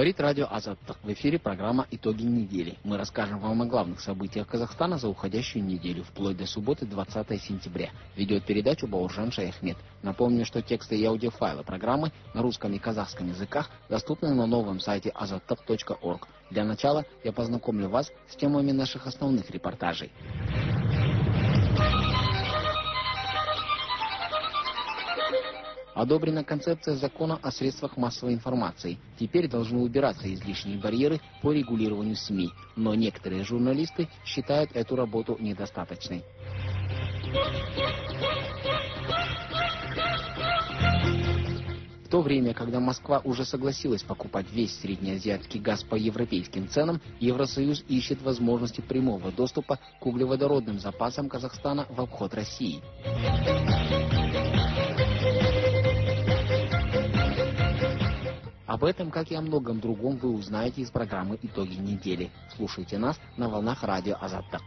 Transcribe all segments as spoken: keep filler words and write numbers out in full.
Говорит радио Азаттык. В эфире программа «Итоги недели». Мы расскажем вам о главных событиях Казахстана за уходящую неделю, вплоть до субботы двадцатого сентября. Ведет передачу Бауыржан Шаяхмет. Напомню, что тексты и аудиофайлы программы на русском и казахском языках доступны на новом сайте азаттык точка орг. Для начала я познакомлю вас с темами наших основных репортажей. Одобрена концепция закона о средствах массовой информации. Теперь должны убираться излишние барьеры по регулированию СМИ. Но некоторые журналисты считают эту работу недостаточной. В то время, когда Москва уже согласилась покупать весь среднеазиатский газ по европейским ценам, Евросоюз ищет возможности прямого доступа к углеводородным запасам Казахстана в обход России. Об этом, как и о многом другом, вы узнаете из программы «Итоги недели». Слушайте нас на волнах радио Азаттык.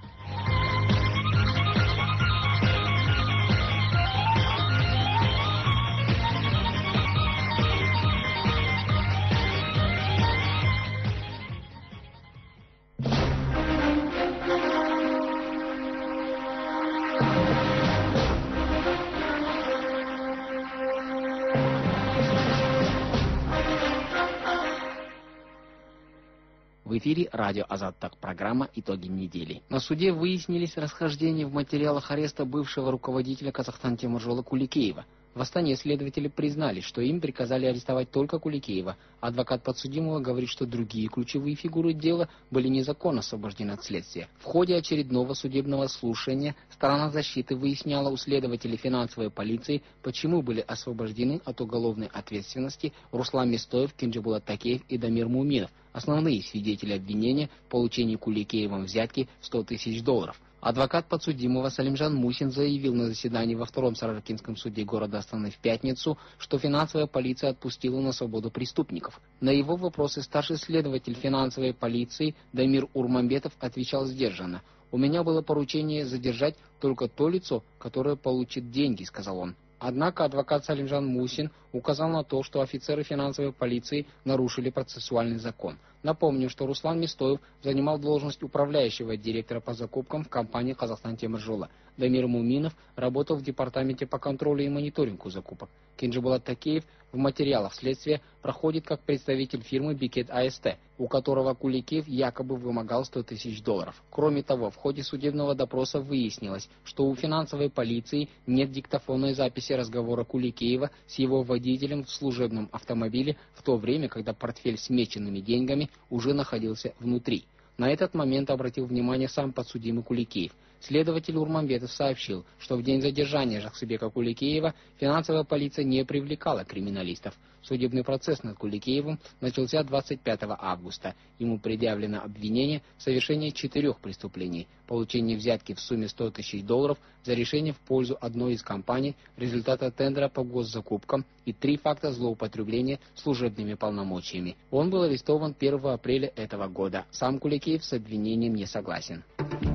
В эфире радио Азаттык, программа «Итоги недели». На суде выяснились расхождения в материалах ареста бывшего руководителя Казахстан-Темиржола Куликеева. В Астане следователи признали, что им приказали арестовать только Куликеева. Адвокат подсудимого говорит, что другие ключевые фигуры дела были незаконно освобождены от следствия. В ходе очередного судебного слушания сторона защиты выясняла у следователей финансовой полиции, почему были освобождены от уголовной ответственности Руслан Местоев, Кенджибулат Такеев и Дамир Муминов, основные свидетели обвинения в получении Куликеевым взятки в сто тысяч долларов. Адвокат подсудимого Салимжан Мусин заявил на заседании во втором Саракинском суде города Астаны в пятницу, что финансовая полиция отпустила на свободу преступников. На его вопросы старший следователь финансовой полиции Дамир Урмамбетов отвечал сдержанно. «У меня было поручение задержать только то лицо, которое получит деньги», — сказал он. Однако адвокат Салимжан Мусин указал на то, что офицеры финансовой полиции нарушили процессуальный закон. Напомним, что Руслан Местоев занимал должность управляющего директора по закупкам в компании «Казахстан-Темиржола». Дамир Муминов работал в департаменте по контролю и мониторингу закупок. Кенджибулат Такеев в материалах следствия проходит как представитель фирмы Бикет АСТ, у которого Куликеев якобы вымогал сто тысяч долларов. Кроме того, в ходе судебного допроса выяснилось, что у финансовой полиции нет диктофонной записи разговора Куликеева с его водителем в служебном автомобиле в то время, когда портфель с меченными деньгами уже находился внутри. На этот момент обратил внимание сам подсудимый Куликеев. Следователь Урмамбетов сообщил, что в день задержания Жаксыбека Куликеева финансовая полиция не привлекала криминалистов. Судебный процесс над Куликеевым начался двадцать пятого августа. Ему предъявлено обвинение в совершении четырех преступлений: получение взятки в сумме сто тысяч долларов за решение в пользу одной из компаний результата тендера по госзакупкам и три факта злоупотребления служебными полномочиями. Он был арестован первого апреля этого года. Сам Куликеев с обвинением не согласен.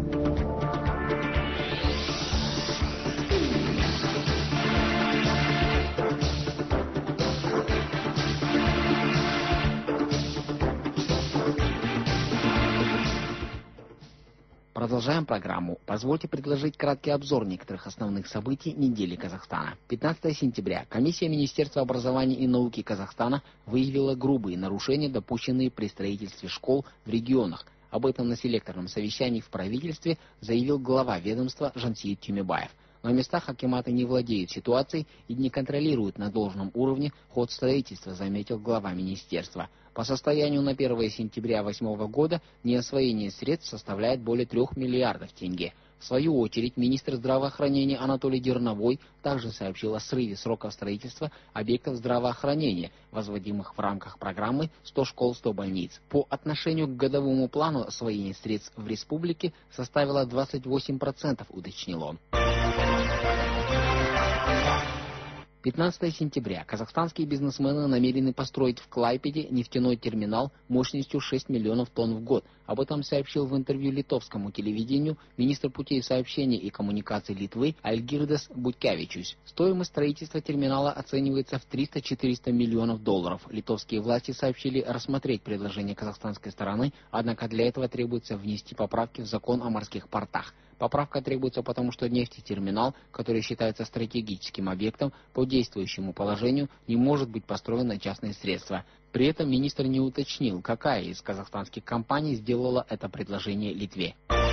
Продолжаем программу. Позвольте предложить краткий обзор некоторых основных событий недели Казахстана. пятнадцатого сентября комиссия Министерства образования и науки Казахстана выявила грубые нарушения, допущенные при строительстве школ в регионах. Об этом на селекторном совещании в правительстве заявил глава ведомства Жансейит Тюмебаев. На местах акиматы не владеют ситуацией и не контролируют на должном уровне ход строительства, заметил глава министерства. По состоянию на первое сентября две тысячи восьмого года неосвоение средств составляет более трех миллиардов тенге. В свою очередь, министр здравоохранения Анатолий Дерновой также сообщил о срыве сроков строительства объектов здравоохранения, возводимых в рамках программы сто школ, сто больниц. По отношению к годовому плану освоение средств в республике составило двадцать восемь процентов, уточнил он. пятнадцатое сентября. Казахстанские бизнесмены намерены построить в Клайпеде нефтяной терминал мощностью шесть миллионов тонн в год. Об этом сообщил в интервью литовскому телевидению министр путей сообщения и коммуникаций Литвы Альгирдас Буткевичус. Стоимость строительства терминала оценивается в триста-четыреста миллионов долларов. Литовские власти сообщили рассмотреть предложение казахстанской стороны, однако для этого требуется внести поправки в закон о морских портах. Поправка требуется потому, что нефтетерминал, который считается стратегическим объектом, по действующему положению не может быть построен на частные средства. При этом министр не уточнил, какая из казахстанских компаний сделала это предложение Литве.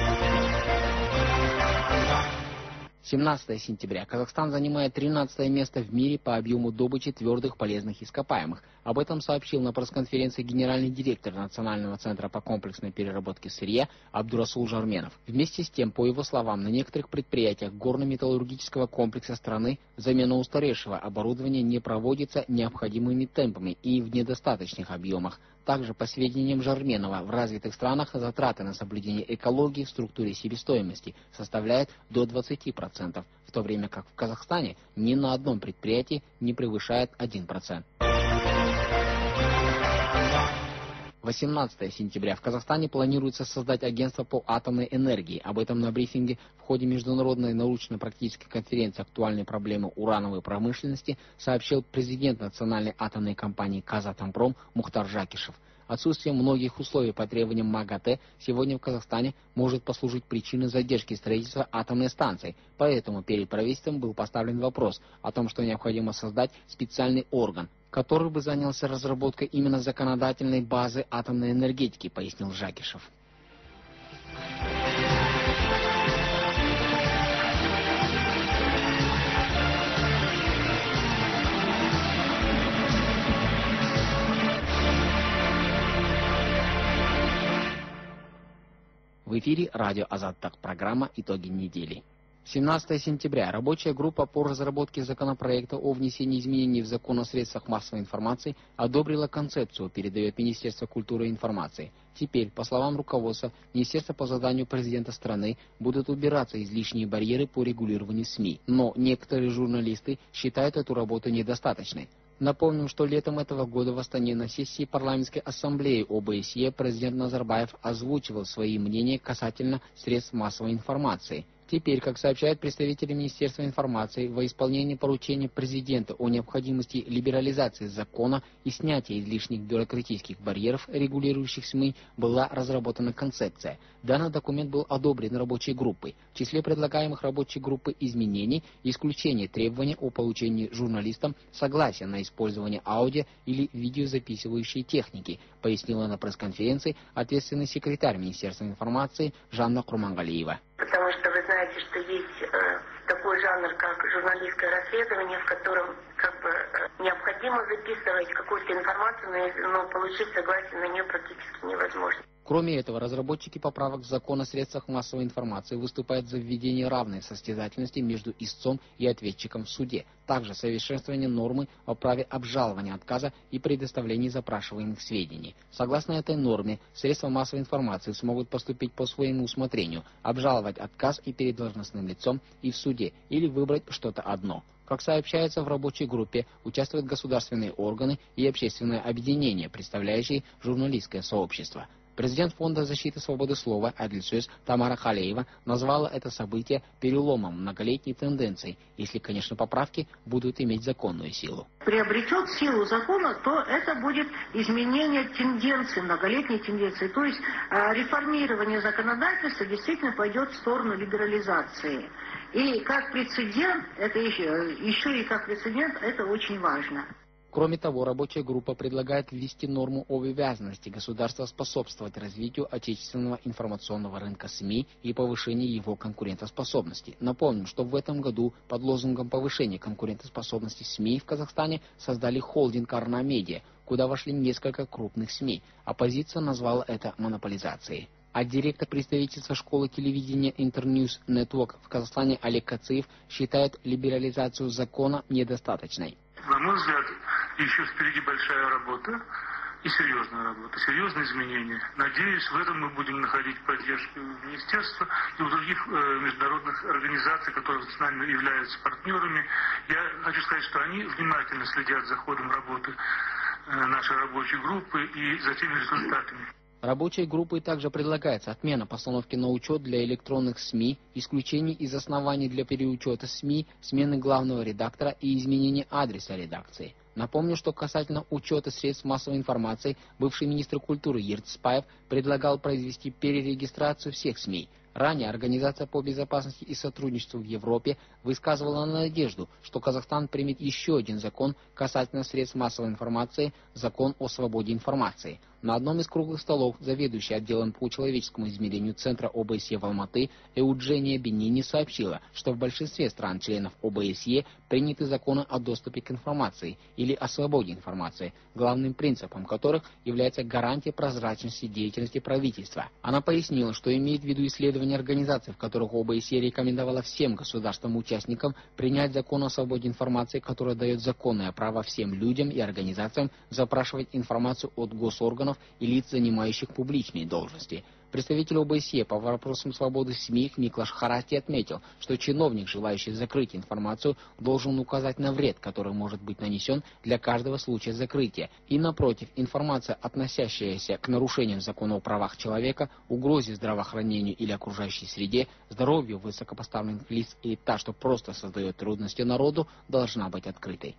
семнадцатое сентября. Казахстан занимает тринадцатое место в мире по объему добычи твердых полезных ископаемых. Об этом сообщил на пресс-конференции генеральный директор Национального центра по комплексной переработке сырья Абдурасул Жарменов. Вместе с тем, по его словам, на некоторых предприятиях горно-металлургического комплекса страны замена устаревшего оборудования не проводится необходимыми темпами и в недостаточных объемах. Также, по сведениям Жарменова, в развитых странах затраты на соблюдение экологии в структуре себестоимости составляют до двадцати процентов, в то время как в Казахстане ни на одном предприятии не превышает один процент. восемнадцатое сентября. В Казахстане планируется создать агентство по атомной энергии. Об этом на брифинге в ходе международной научно-практической конференции «Актуальные проблемы урановой промышленности» сообщил президент национальной атомной компании «Казатомпром» Мухтар Жакишев. Отсутствие многих условий по требованиям МАГАТЭ сегодня в Казахстане может послужить причиной задержки строительства атомной станции. Поэтому перед правительством был поставлен вопрос о том, что необходимо создать специальный орган, который бы занялся разработкой именно законодательной базы атомной энергетики, пояснил Жакишев. В эфире радио Азаттак, программа «Итоги недели». семнадцатое сентября. Рабочая группа по разработке законопроекта о внесении изменений в закон о средствах массовой информации одобрила концепцию, передает Министерство культуры и информации. Теперь, по словам руководства, Министерства по заданию президента страны будут убираться излишние барьеры по регулированию СМИ. Но некоторые журналисты считают эту работу недостаточной. Напомним, что летом этого года в Астане на сессии парламентской ассамблеи ОБСЕ президент Назарбаев озвучивал свои мнения касательно средств массовой информации. Теперь, как сообщают представители Министерства информации, во исполнении поручения президента о необходимости либерализации закона и снятия излишних бюрократических барьеров, регулирующих СМИ, была разработана концепция. Данный документ был одобрен рабочей группой. В числе предлагаемых рабочей группы изменений исключение требования о получении журналистам согласия на использование аудио или видеозаписывающей техники, пояснила на пресс-конференции ответственный секретарь Министерства информации Жанна Курмангалиева. Потому что вы знаете, что есть э, такой жанр, как журналистское расследование, в котором как бы э, необходимо записывать какую-то информацию, но, но получить согласие на нее практически невозможно. Кроме этого, разработчики поправок в закон о средствах массовой информации выступают за введение равной состязательности между истцом и ответчиком в суде. Также совершенствование нормы о праве обжалования отказа и предоставлении запрашиваемых сведений. Согласно этой норме, средства массовой информации смогут поступить по своему усмотрению, обжаловать отказ и перед должностным лицом, и в суде, или выбрать что-то одно. Как сообщается, в рабочей группе участвуют государственные органы и общественные объединения, представляющие журналистское сообщество. Президент Фонда защиты свободы слова Адильсөз Тамара Халеева назвала это событие переломом многолетней тенденции, если, конечно, поправки будут иметь законную силу. Приобретет силу закона, то это будет изменение тенденции, многолетней тенденции. То есть реформирование законодательства действительно пойдет в сторону либерализации. И как прецедент, это еще, еще и как прецедент, это очень важно. Кроме того, рабочая группа предлагает ввести норму об обязанности государства способствовать развитию отечественного информационного рынка СМИ и повышению его конкурентоспособности. Напомним, что в этом году под лозунгом повышения конкурентоспособности СМИ в Казахстане создали холдинг «Арна Медиа», куда вошли несколько крупных СМИ. Оппозиция назвала это монополизацией. А директор представительства школы телевидения Интерньюз Нетворк в Казахстане Олег Кациев считает либерализацию закона недостаточной. На мой взгляд, еще впереди большая работа. и серьезная работа, серьезные изменения. Надеюсь, в этом мы будем находить поддержку у министерства и у других э, международных организаций, которые с нами являются партнерами. Я хочу сказать, что они внимательно следят за ходом работы э, нашей рабочей группы и за теми результатами. Рабочей группой также предлагается отмена постановки на учет для электронных СМИ, исключение из оснований для переучета СМИ, смены главного редактора и изменение адреса редакции. Напомню, что касательно учета средств массовой информации, бывший министр культуры Ерцпаев предлагал произвести перерегистрацию всех СМИ. Ранее Организация по безопасности и сотрудничеству в Европе высказывала надежду, что Казахстан примет еще один закон касательно средств массовой информации, закон о свободе информации. На одном из круглых столов заведующий отделом по человеческому измерению Центра ОБСЕ в Алматы Эуджения Бенини сообщила, что в большинстве стран-членов ОБСЕ приняты законы о доступе к информации или о свободе информации, главным принципом которых является гарантия прозрачности деятельности правительства. Она пояснила, что имеет в виду исследования организаций, в которых ОБСЕ рекомендовала всем государствам-участникам принять закон о свободе информации, который дает законное право всем людям и организациям запрашивать информацию от госорганов и лиц, занимающих публичные должности. Представитель ОБСЕ по вопросам свободы СМИ Миклаш Харати отметил, что чиновник, желающий закрыть информацию, должен указать на вред, который может быть нанесен для каждого случая закрытия. И напротив, информация, относящаяся к нарушениям закона о правах человека, угрозе здравоохранению или окружающей среде, здоровью высокопоставленных лиц и та, что просто создает трудности народу, должна быть открытой.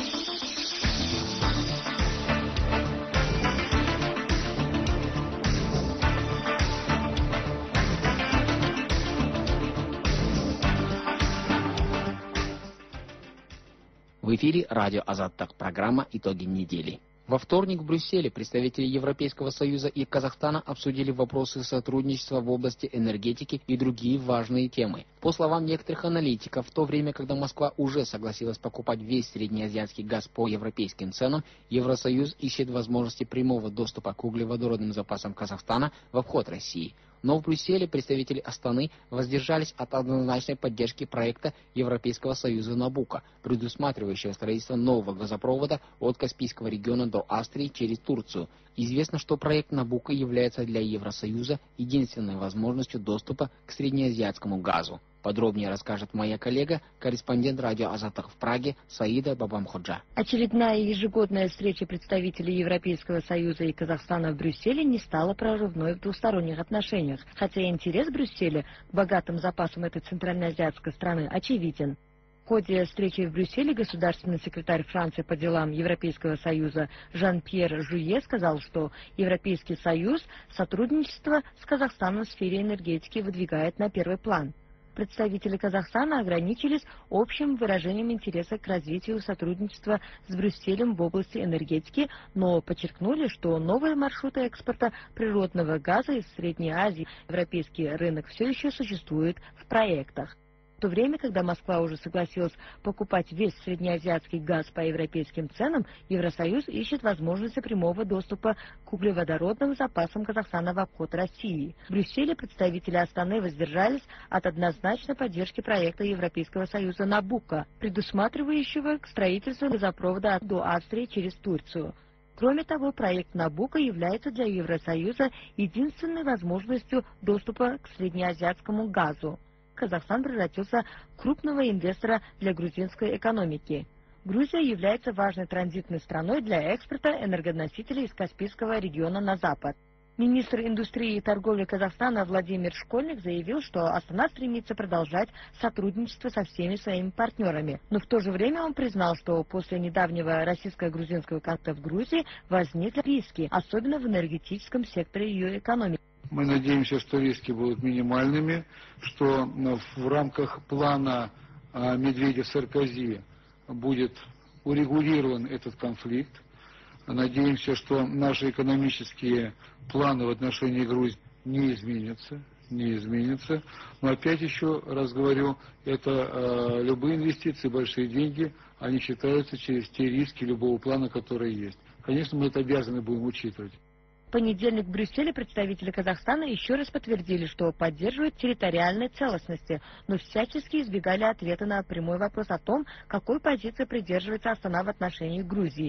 В эфире радио Азаттак, программа «Итоги недели». Во вторник в Брюсселе представители Европейского Союза и Казахстана обсудили вопросы сотрудничества в области энергетики и другие важные темы. По словам некоторых аналитиков, в то время, когда Москва уже согласилась покупать весь среднеазиатский газ по европейским ценам, Евросоюз ищет возможности прямого доступа к углеводородным запасам Казахстана в обход России. Но в Брюсселе представители Астаны воздержались от однозначной поддержки проекта Европейского Союза «Набуко», предусматривающего строительство нового газопровода от Каспийского региона до Австрии через Турцию. Известно, что проект «Набуко» является для Евросоюза единственной возможностью доступа к среднеазиатскому газу. Подробнее расскажет моя коллега, корреспондент радио Азаттак в Праге Саида Бабамходжа. Очередная ежегодная встреча представителей Европейского Союза и Казахстана в Брюсселе не стала прорывной в двусторонних отношениях, хотя интерес Брюсселя к богатым запасам этой центральноазиатской страны очевиден. В ходе встречи в Брюсселе государственный секретарь Франции по делам Европейского Союза Жан-Пьер Жуе сказал, что Европейский Союз сотрудничество с Казахстаном в сфере энергетики выдвигает на первый план. Представители Казахстана ограничились общим выражением интереса к развитию сотрудничества с Брюсселем в области энергетики, но подчеркнули, что новые маршруты экспорта природного газа из Средней Азии в европейский рынок все еще существуют в проектах. В то время, когда Москва уже согласилась покупать весь среднеазиатский газ по европейским ценам, Евросоюз ищет возможности прямого доступа к углеводородным запасам Казахстана в обход России. В Брюсселе представители Астаны воздержались от однозначной поддержки проекта Европейского Союза «Набуко», предусматривающего строительство газопровода до Австрии через Турцию. Кроме того, проект «Набуко» является для Евросоюза единственной возможностью доступа к среднеазиатскому газу. Казахстан превратился в крупного инвестора для грузинской экономики. Грузия является важной транзитной страной для экспорта энергоносителей из Каспийского региона на запад. Министр индустрии и торговли Казахстана Владимир Школьник заявил, что Астана стремится продолжать сотрудничество со всеми своими партнерами. Но в то же время он признал, что после недавнего российско-грузинского конфликта в Грузии возникли риски, особенно в энергетическом секторе ее экономики. Мы надеемся, что риски будут минимальными, что в рамках плана Медведев-Саркози будет урегулирован этот конфликт. Надеемся, что наши экономические планы в отношении Грузии не изменятся, не изменятся. Но опять еще раз говорю, это э, любые инвестиции, большие деньги, они считаются через те риски любого плана, который есть. Конечно, мы это обязаны будем учитывать. В понедельник в Брюсселе представители Казахстана еще раз подтвердили, что поддерживают территориальной целостности, но всячески избегали ответа на прямой вопрос о том, какой позиции придерживается Астана в отношении Грузии.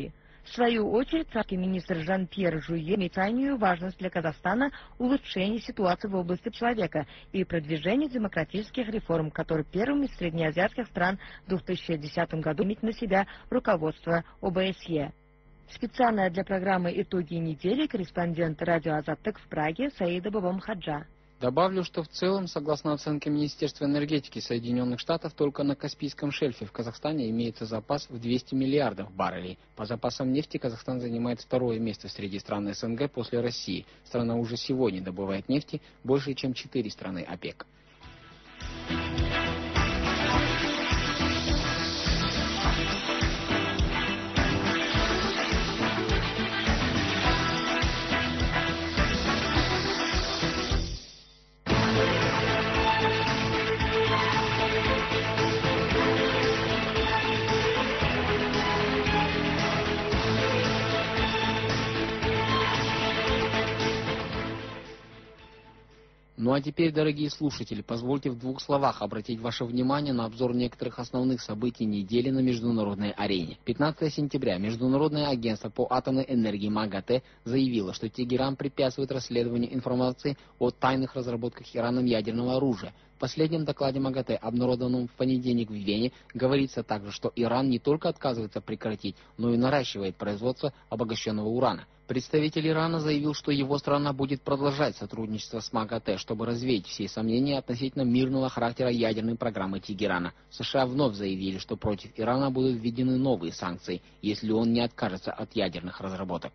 В свою очередь, царский министр Жан-Пьер Жуе отметил крайнюю важность для Казахстана улучшения ситуации в области человека и продвижения демократических реформ, которые первым из среднеазиатских стран в две тысячи десятом году имеет на себя руководство О Бэ Эс Е. Специально для программы «Итоги недели» корреспондент радио «Азаттык» в Праге Саида Бабамхаджа. Добавлю, что в целом, согласно оценке Министерства энергетики Соединенных Штатов, только на Каспийском шельфе в Казахстане имеется запас в двести миллиардов баррелей. По запасам нефти Казахстан занимает второе место среди стран С Н Г после России. Страна уже сегодня добывает нефти больше, чем четыре страны ОПЕК. Ну а теперь, дорогие слушатели, позвольте в двух словах обратить ваше внимание на обзор некоторых основных событий недели на международной арене. пятнадцатого сентября Международное агентство по атомной энергии МАГАТЭ заявило, что Тегеран препятствует расследованию информации о тайных разработках Ираном ядерного оружия. В последнем докладе МАГАТЭ, обнародованном в понедельник в Вене, говорится также, что Иран не только отказывается прекратить, но и наращивает производство обогащенного урана. Представитель Ирана заявил, что его страна будет продолжать сотрудничество с МАГАТЭ, чтобы развеять все сомнения относительно мирного характера ядерной программы Тегерана. США вновь заявили, что против Ирана будут введены новые санкции, если он не откажется от ядерных разработок.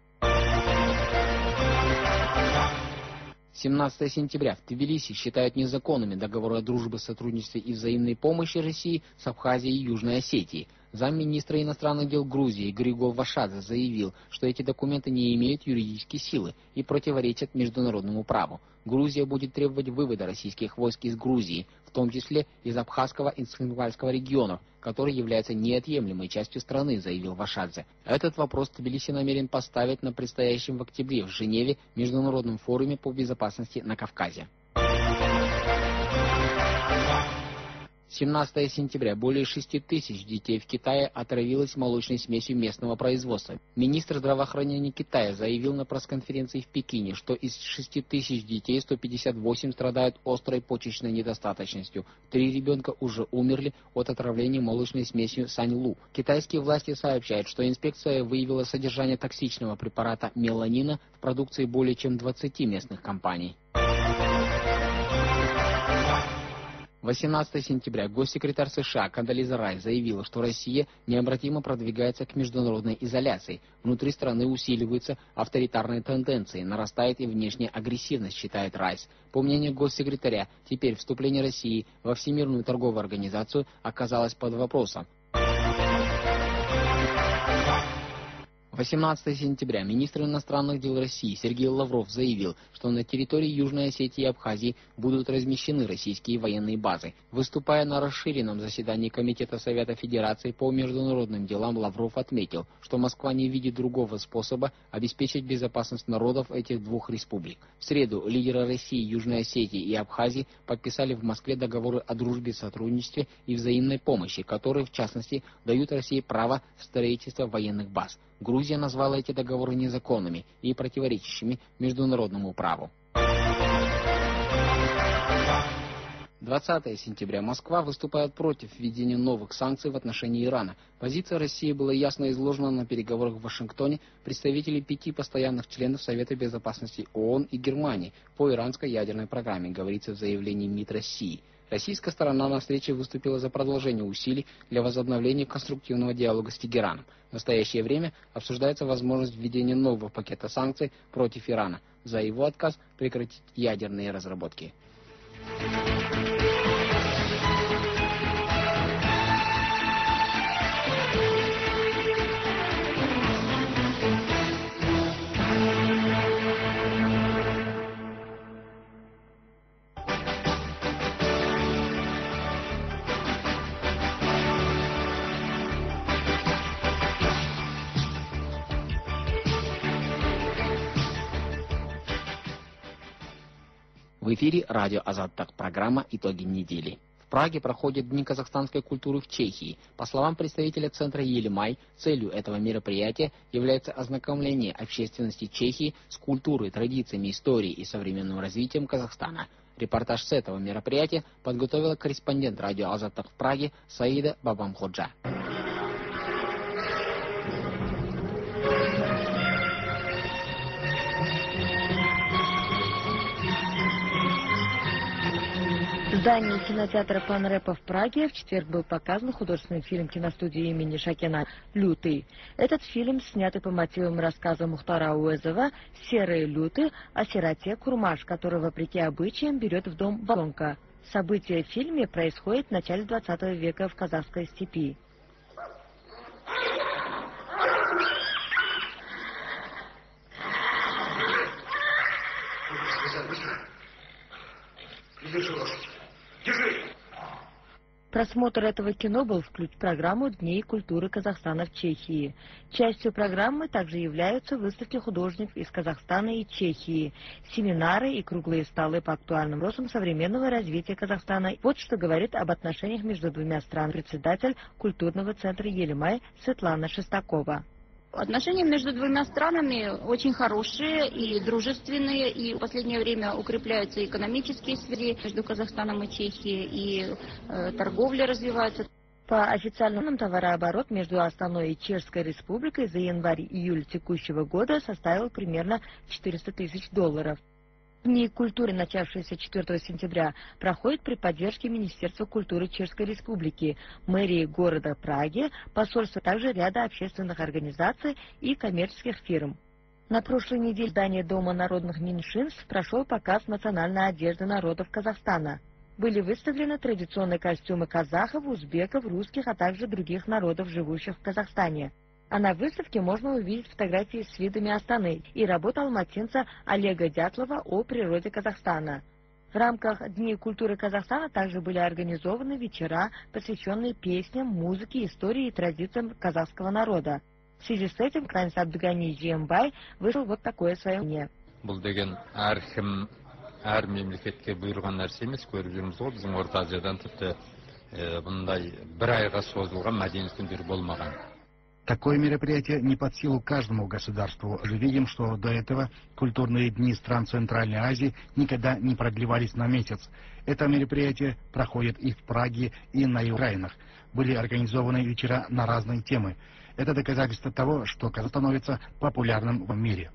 семнадцатого сентября в Тбилиси считают незаконными договоры о дружбе, сотрудничестве и взаимной помощи России с Абхазией и Южной Осетией. Замминистра иностранных дел Грузии Григор Вашадзе заявил, что эти документы не имеют юридической силы и противоречат международному праву. Грузия будет требовать вывода российских войск из Грузии, в том числе из Абхазского и Цхинвальского регионов, который является неотъемлемой частью страны, заявил Вашадзе. Этот вопрос Тбилиси намерен поставить на предстоящем в октябре в Женеве международном форуме по безопасности на Кавказе. семнадцатого сентября более шести тысяч детей в Китае отравилось молочной смесью местного производства. Министр здравоохранения Китая заявил на пресс-конференции в Пекине, что из шести тысяч детей сто пятьдесят восемь страдают острой почечной недостаточностью. Три ребенка уже умерли от отравления молочной смесью Саньлу. Китайские власти сообщают, что инспекция выявила содержание токсичного препарата меланина в продукции более чем двадцати местных компаний. восемнадцатого сентября госсекретарь США Кондолиза Райс заявила, что Россия необратимо продвигается к международной изоляции. Внутри страны усиливаются авторитарные тенденции, нарастает и внешняя агрессивность, считает Райс. По мнению госсекретаря, теперь вступление России во Всемирную торговую организацию оказалось под вопросом. восемнадцатого сентября министр иностранных дел России Сергей Лавров заявил, что на территории Южной Осетии и Абхазии будут размещены российские военные базы. Выступая на расширенном заседании Комитета Совета Федерации по международным делам, Лавров отметил, что Москва не видит другого способа обеспечить безопасность народов этих двух республик. В среду лидеры России, Южной Осетии и Абхазии подписали в Москве договоры о дружбе, сотрудничестве и взаимной помощи, которые, в частности, дают России право строительства военных баз. Грузия назвала эти договоры незаконными и противоречащими международному праву. двадцатого сентября Москва выступает против введения новых санкций в отношении Ирана. Позиция России была ясно изложена на переговорах в Вашингтоне представителей пяти постоянных членов Совета Безопасности ООН и Германии по иранской ядерной программе, говорится в заявлении МИД России. Российская сторона на встрече выступила за продолжение усилий для возобновления конструктивного диалога с Тегераном. В настоящее время обсуждается возможность введения нового пакета санкций против Ирана за его отказ прекратить ядерные разработки. В эфире радио Азаттык, программа «Итоги недели». В Праге проходят Дни казахстанской культуры в Чехии. По словам представителя центра Елимай, целью этого мероприятия является ознакомление общественности Чехии с культурой, традициями, историей и современным развитием Казахстана. Репортаж с этого мероприятия подготовила корреспондент радио Азаттык в Праге Саида Бабамходжа. В здании кинотеатра Панрепа в Праге в четверг был показан художественный фильм киностудии имени Шакена «Лютый». Этот фильм, снятый по мотивам рассказа Мухтара Уэзова «Серые люты» о сироте Курмаш, который, вопреки обычаям, берет в дом балонка. События в фильме происходят в начале двадцатого века в казахской степи. Просмотр этого кино был включен в программу Дней культуры Казахстана в Чехии. Частью программы также являются выставки художников из Казахстана и Чехии, семинары и круглые столы по актуальным вопросам современного развития Казахстана. Вот что говорит об отношениях между двумя странами председатель культурного центра Елимай Светлана Шестакова. Отношения между двумя странами очень хорошие и дружественные, и в последнее время укрепляются экономические связи между Казахстаном и Чехией, и э, торговля развивается. По официальным товарооборот между Астаной и Чешской Республикой за январь-июль текущего года составил примерно четыреста тысяч долларов. Дни культуры, начавшиеся четвёртого сентября, проходят при поддержке Министерства культуры Чешской Республики, мэрии города Праги, посольства, также ряда общественных организаций и коммерческих фирм. На прошлой неделе в здании Дома народных меньшинств прошел показ национальной одежды народов Казахстана. Были выставлены традиционные костюмы казахов, узбеков, русских, а также других народов, живущих в Казахстане. А на выставке можно увидеть фотографии с видами Астаны и работу алматинца Олега Дятлова о природе Казахстана. В рамках Дней культуры Казахстана также были организованы вечера, посвященные песням, музыке, истории и традициям казахского народа. В связи с этим Кранис Абдгани Джембай вышел вот такое свое мнение. Такое мероприятие не под силу каждому государству. Мы видим, что до этого культурные дни стран Центральной Азии никогда не продлевались на месяц. Это мероприятие проходит и в Праге, и на Украинах. Были организованы вечера на разные темы. Это доказательство того, что Казахстан становится популярным в мире.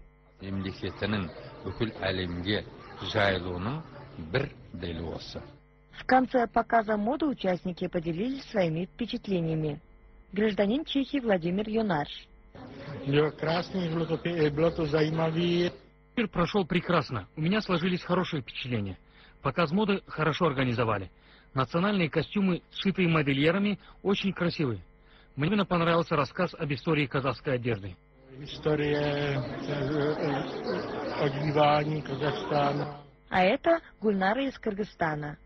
В конце показа моды участники поделились своими впечатлениями. Гражданин Чехии Владимир Юнаш. Мир прошел прекрасно. У меня сложились хорошие впечатления. Показ моды хорошо организовали. Национальные костюмы, сшитые модельерами, очень красивые. Мне понравился рассказ об истории казахской одежды. История одевания Казахстана. А это Гульнара из Кыргызстана.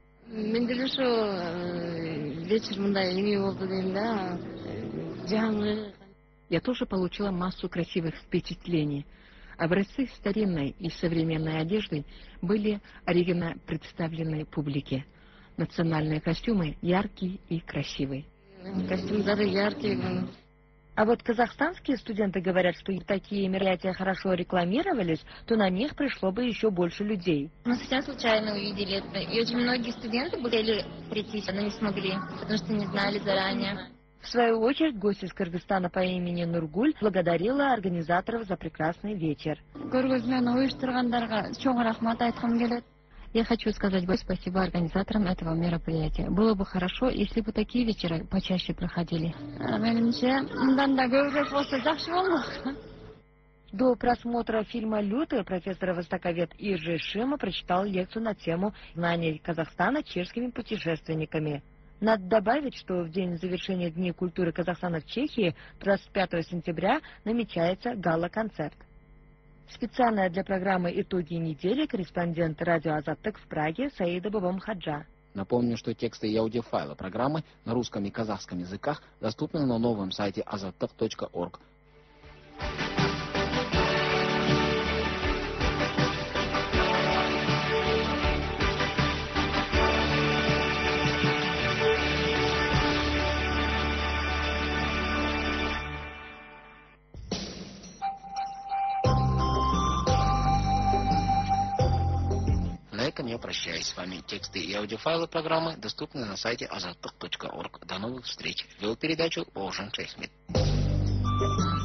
Я тоже получила массу красивых впечатлений. Образцы старинной и современной одежды были оригинально представлены публике. Национальные костюмы яркие и красивые. Костюмы яркие. А вот казахстанские студенты говорят, что если такие мероприятия хорошо рекламировались, то на них пришло бы еще больше людей. Мы совсем случайно увидели это. И очень многие студенты хотели прийти, но не смогли, потому что не знали заранее. В свою очередь, гость из Кыргызстана по имени Нургуль благодарила организаторов за прекрасный вечер. Я хочу сказать спасибо организаторам этого мероприятия. Было бы хорошо, если бы такие вечера почаще проходили. До просмотра фильма «Лютый» профессор-востоковед Иржи Шима прочитал лекцию на тему «Знания Казахстана чешскими путешественниками». Надо добавить, что в день завершения Дней культуры Казахстана в Чехии, двадцать пятого сентября, намечается гала-концерт. Специально для программы «Итоги недели» корреспондент радио Азаттык в Праге Саида Бабамходжа. Напомню, что тексты и аудиофайлы программы на русском и казахском языках доступны на новом сайте азаттык точка орг. этом я прощаюсь с вами. Тексты и аудиофайлы программы доступны на сайте азаттык точка орг. До новых встреч. Вел передачу Олжан Шейхмет.